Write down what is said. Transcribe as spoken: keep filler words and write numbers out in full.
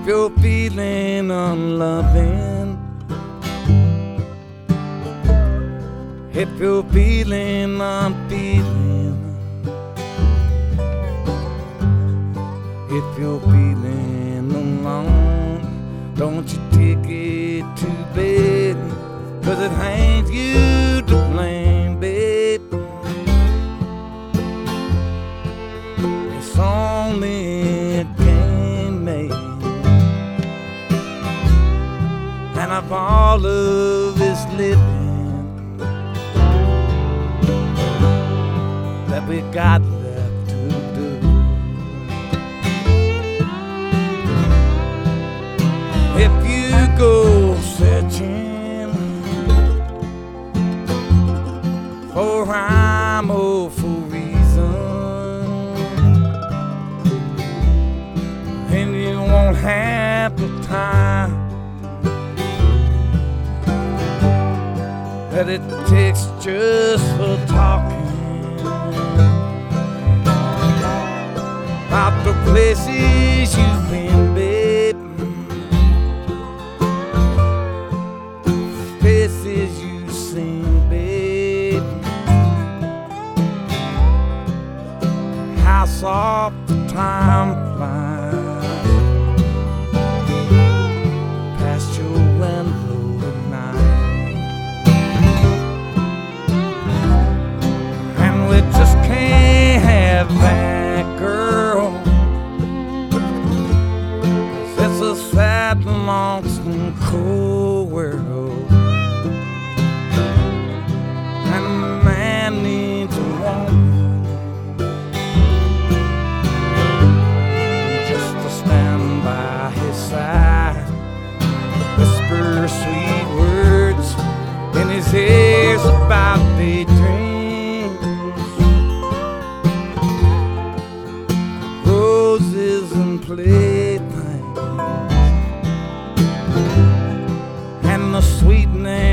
If you're feeling unloving, if you're feeling unfeeling, if you're feeling alone, don't you take it to bed, 'cause it ain't you to blame, babe. It's only a game made, and of all of this living that we got left to do, if you go searching for rhyme or for reason, and you won't have the time that it takes just for talking about the places you've been, babe, places you've seen, babe, how soft the time flies past your window at night, and we just can't have that, girl. It's a sad, lonesome, cold world, and a man needs a woman just to stand by his side, whisper sweet words in his ears about daydreams, roses and playthings, and the sweetness